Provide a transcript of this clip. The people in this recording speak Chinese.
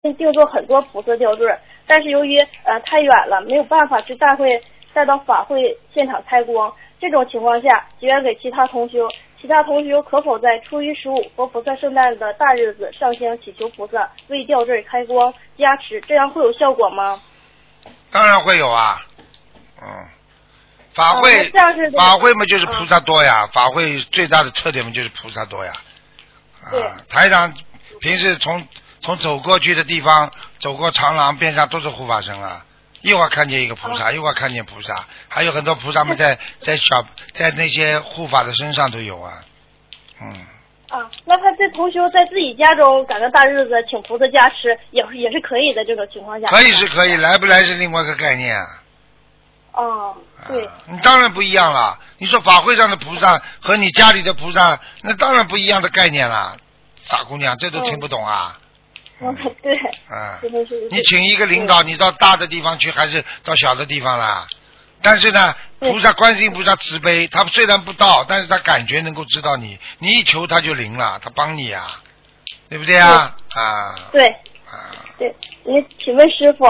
定做很多菩萨吊坠，但是由于太远了，没有办法去带到法会现场开光。这种情况下，结缘给其他同修可否在初一15佛菩萨圣诞的大日子上香祈求菩萨为吊坠开光加持，这样会有效果吗？ 当然会有啊，法会嘛就是菩萨多呀，法会最大的特点嘛就是菩萨多呀。台长平时从走过去的地方，走过长廊边上都是护法神啊，一会儿看见一个菩萨，一会儿看见菩萨，还有很多菩萨们在那些护法的身上都有啊。 那他这同修在自己家中赶上大日子请菩萨加持也是可以的，这种情况下可以是可以，来不来是另外一个概念啊。 对， 你当然不一样了。你说法会上的菩萨和你家里的菩萨，那当然不一样的概念了。傻姑娘，这都听不懂啊？ 对。 你请一个领导，你到大的地方去还是到小的地方啦？但是呢，菩萨观世音菩萨慈悲，他虽然不到，但是他感觉能够知道你一求他就灵了，他帮你啊，对不对啊？ 对。对，你请问师傅，